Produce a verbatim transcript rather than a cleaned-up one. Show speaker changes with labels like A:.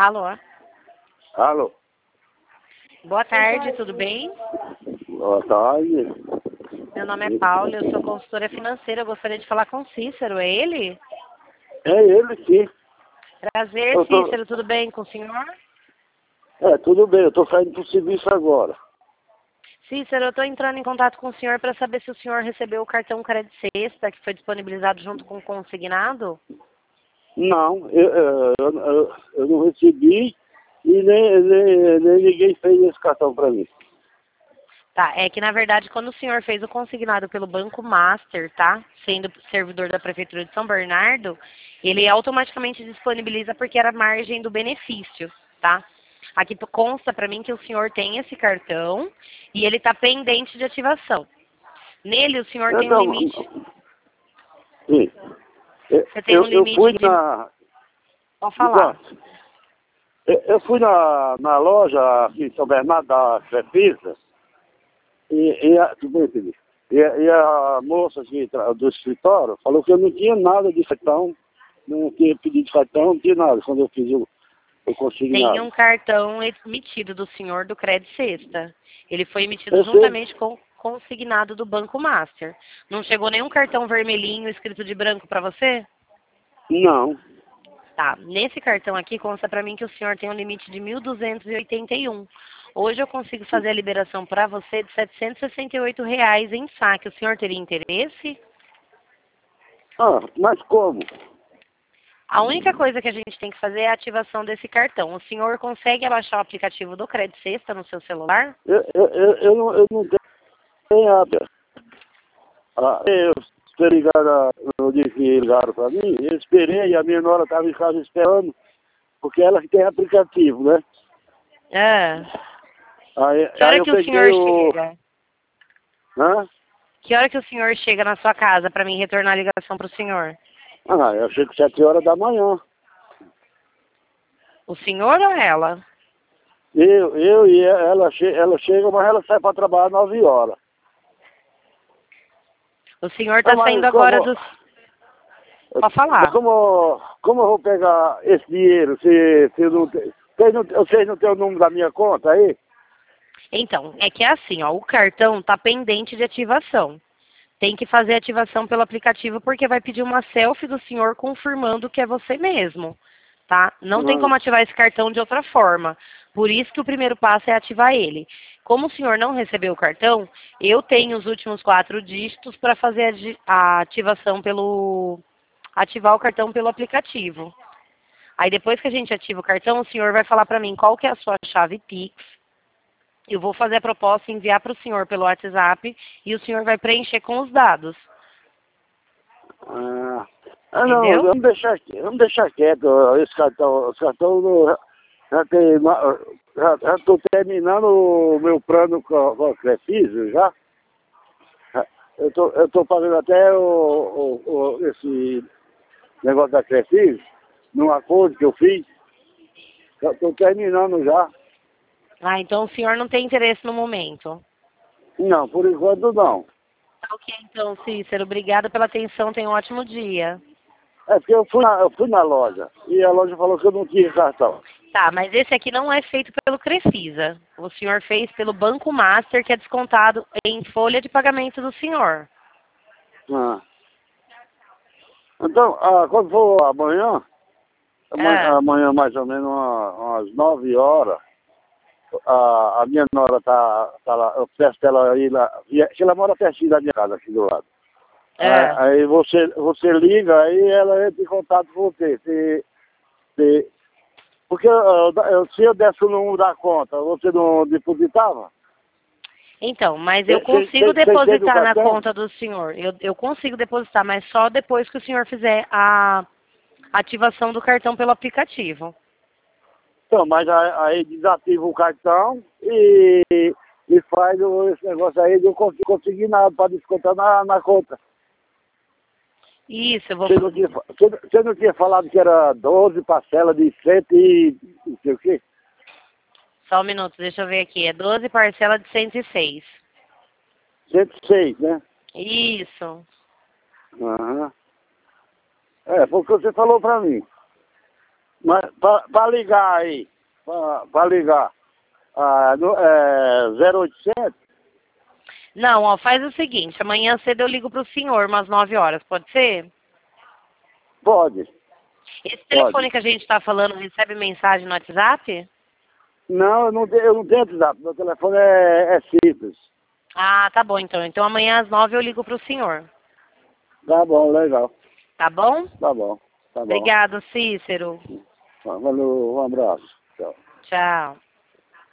A: Alô?
B: Alô?
A: Boa tarde, tudo bem?
B: Boa tarde.
A: Meu nome é Paula, eu sou consultora financeira. Eu gostaria de falar com o Cícero, é ele?
B: É ele, sim.
A: Prazer,
B: Eu tô...
A: Cícero, tudo bem com o senhor?
B: É, tudo bem, eu tô saindo pro serviço agora.
A: Cícero, eu estou entrando em contato com o senhor para saber se o senhor recebeu o cartão Crédito Sexta, que foi disponibilizado junto com o consignado.
B: Não, eu, eu, eu, eu não recebi e nem, nem, nem ninguém fez esse cartão pra mim.
A: Tá, é que na verdade quando o senhor fez o consignado pelo Banco Master, tá? Sendo servidor da Prefeitura de São Bernardo, ele automaticamente disponibiliza porque era margem do benefício, tá? Aqui consta para mim que o senhor tem esse cartão e ele está pendente de ativação. Nele o senhor tem um
B: Então,
A: limite.
B: sim.
A: Você tem um
B: Eu, eu
A: limite
B: fui
A: de.
B: na...
A: Pode falar.
B: Eu, eu fui na, na loja aqui em São Bernardo, da Crefisa, e, e, a, tudo bem, filho? e, e a moça aqui do escritório falou que eu não tinha nada de cartão, não tinha pedido de cartão, não tinha nada quando eu fiz o, o
A: Tem
B: consignado.
A: um cartão emitido do senhor do Crédito Sexta. Ele foi emitido
B: Eu sei.
A: juntamente com o consignado do Banco Master. Não chegou nenhum cartão vermelhinho escrito de branco para você?
B: Não.
A: Tá. Nesse cartão aqui consta para mim que o senhor tem um limite de mil duzentos e oitenta e um. Hoje eu consigo fazer a liberação para você de setecentos e sessenta e oito reais em saque. O senhor teria interesse?
B: Ah, mas como?
A: A única coisa que a gente tem que fazer é a ativação desse cartão. O senhor consegue abaixar o aplicativo do Crédito Sexta no seu celular?
B: Eu, eu, eu, eu, não, eu não tenho nada. Ah, eu esperei ligar, no dia que ligaram para mim, eu esperei e a minha nora estava em casa esperando, porque ela que tem aplicativo, né?
A: É.
B: Aí,
A: Que
B: aí
A: hora
B: eu
A: que o
B: peguei
A: senhor
B: o...
A: chega?
B: Hã?
A: Que hora que o senhor chega na sua casa para mim retornar a ligação para o senhor?
B: Ah, eu chego sete horas da manhã.
A: O senhor ou ela?
B: Eu, eu e ela, che ela chega, mas ela sai para trabalhar nove horas.
A: O senhor
B: Ah,
A: está saindo
B: mas
A: agora
B: como...
A: dos... Pode falar.
B: Como, como eu vou pegar esse dinheiro se, se eu não... te- Vocês não, vocês não têm o número da minha conta aí?
A: Então, é que é assim, ó, o cartão está pendente de ativação. Tem que fazer a ativação pelo aplicativo porque vai pedir uma selfie do senhor confirmando que é você mesmo, tá? Não tem
B: Ah,
A: como ativar esse cartão de outra forma. Por isso que o primeiro passo é ativar ele. Como o senhor não recebeu o cartão, eu tenho os últimos quatro dígitos para fazer a di- a ativação pelo... ativar o cartão pelo aplicativo. Aí depois que a gente ativa o cartão, o senhor vai falar para mim qual que é a sua chave Pix. Eu vou fazer a proposta e enviar para o senhor pelo WhatsApp e o senhor vai preencher com os dados.
B: ah, ah, não,
A: Entendeu?
B: vamos deixar, vamos deixar quieto ó, esse cartão. Esse cartão não- já tem... ma- Já estou terminando o meu plano com, com a Crefisa, já. Já- Eu tô, eu tô fazendo até o, o, o- esse negócio da Crefisa, num acordo que eu fiz. Já estou terminando já.
A: Ah, então o senhor não tem interesse no momento.
B: Não, por enquanto não.
A: Ok, então, Cícero, obrigada pela atenção, tenha um ótimo dia.
B: É porque eu fui, na, eu fui na loja e a loja falou que eu não tinha cartão.
A: Tá, mas esse aqui não é feito pelo Crefisa. O senhor fez pelo Banco Master, que é descontado em folha de pagamento do senhor.
B: Ah. Então, ah, quando for amanhã, amanhã,
A: Ah,
B: amanhã mais ou menos uma- umas nove horas, a, a minha nora tá, tá lá, eu peço pra ela ir lá, e- que ela mora pertinho da minha casa aqui do lado. Aí,
A: ah.
B: aí você, você liga, aí ela entra em contato com você. Se, se, porque eu, eu, se eu desse o número da conta, você não depositava?
A: Então, mas eu
B: Sem, sem,
A: consigo
B: sem sem ter do
A: depositar na
B: cartão?
A: conta do senhor. Eu, eu consigo depositar, mas só depois que o senhor fizer a ativação do cartão pelo aplicativo.
B: Então, mas aí, aí desativa o cartão e, e faz o, esse negócio aí de eu conseguir, conseguir nada para descontar na, na conta.
A: Isso, eu vou
B: Você não, tinha, fa- você, você não tinha falado que era doze parcelas de cento e não sei o quê?
A: Só um minuto, deixa eu ver aqui. É doze parcelas de cento e seis.
B: cento e seis, né?
A: Isso.
B: Aham. É, foi o que você falou pra mim. Mas para ligar aí, para ligar, ah, no, é, zero oitocentos?
A: Não, ó, faz o seguinte, amanhã cedo eu ligo pro senhor, umas nove horas, pode ser?
B: Pode.
A: Esse telefone
B: Pode.
A: que a gente está falando recebe mensagem no WhatsApp?
B: Não, eu não, tenho- eu não tenho WhatsApp, meu telefone é, é simples.
A: Ah, tá bom então. Então amanhã às nove eu ligo pro senhor.
B: Tá bom, legal.
A: Tá bom?
B: Tá bom, tá bom.
A: Obrigado, Cícero.
B: Valeu, um abraço. Tchau.
A: Tchau.